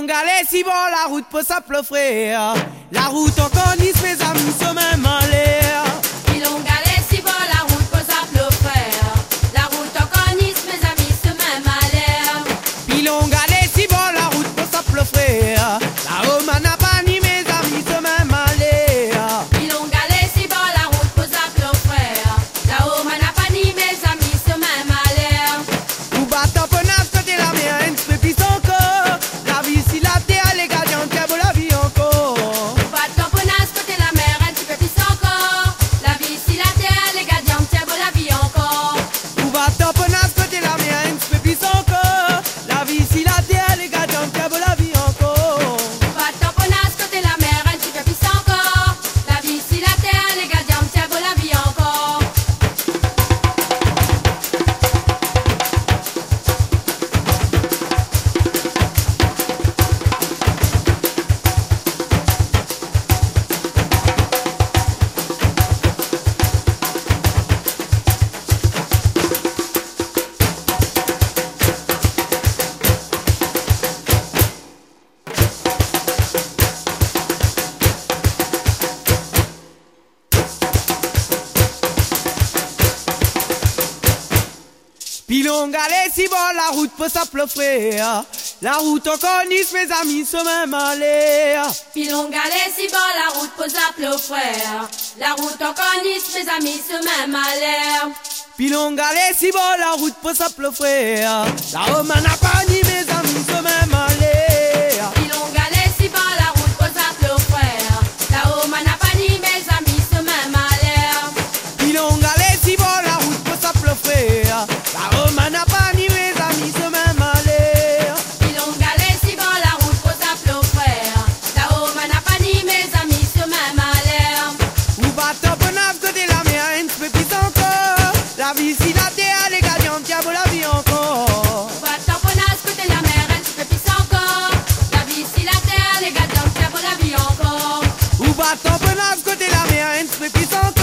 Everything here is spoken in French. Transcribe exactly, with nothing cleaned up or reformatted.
longue allée, si bon, la route peut s'appeler frère. La route encore Nice, mes amis, se même en l'air. Si longue allée, si bon, la route peut s'appeler frère. La route encore Nice, mes amis, se même en l'air. Puis longue allée, si bon, la route peut s'appeler frère. La Roma n'a pas ni mes amis, se même en l'air. Si longue allée, si bon, la route peut s'appeler frère. La Roma n'a pas ni mes amis, se même en l'air. Ou battant penasse côté la mer, un peu plus encore. La vie si la terre, les gardiens, tiens, bon, la vie encore. Pas de tamponnasse côté la mer, un petit peu plus encore. La vie si la terre, les gardiens, tiens, bon, la vie encore. Ou battant penasse côté la mer, un peu plus encore. La vie si la terre, les gardiens, tiens, bon, la vie encore. Pas de tamponnasse côté la mer, un petit peu plus encore. La vie si la terre, les gardiens, tiens, bon, la vie encore. Puis longue allée, si bon, la route peut s'appeler frère. La route encore Nice, mes amis, se même en l'air. Puis longue allée, si bon, la route peut s'appeler frère. La route encore Nice, mes amis, se même à l'air. Puis longue allée, si bon, la route peut s'appeler frère. La Roma n'a pas ni mes amis, se même en l'air. Puis longue allée, si bon, la route peut s'appeler frère. La Roma n'a pas ni mes amis, se même à l'air. Puis longue allée, si bon, la route peut s'appeler frère. La Roma n'a pas ni mes amis, se même en l'air. Puis longue allée, si bon, la route peut s'appeler frère. La Roma n'a pas ni mes amis, se même à l'air. Ou battant penasse côté la mer, un peu plus encore. La vie si la terre, les gardiens, tiens, bon, la vie encore. Pas de tamponnasse côté la mer, un petit peu plus encore. La vie si la terre, les gardiens, tiens, bon, la vie encore. Ou battant penasse côté la mer, un peu plus encore.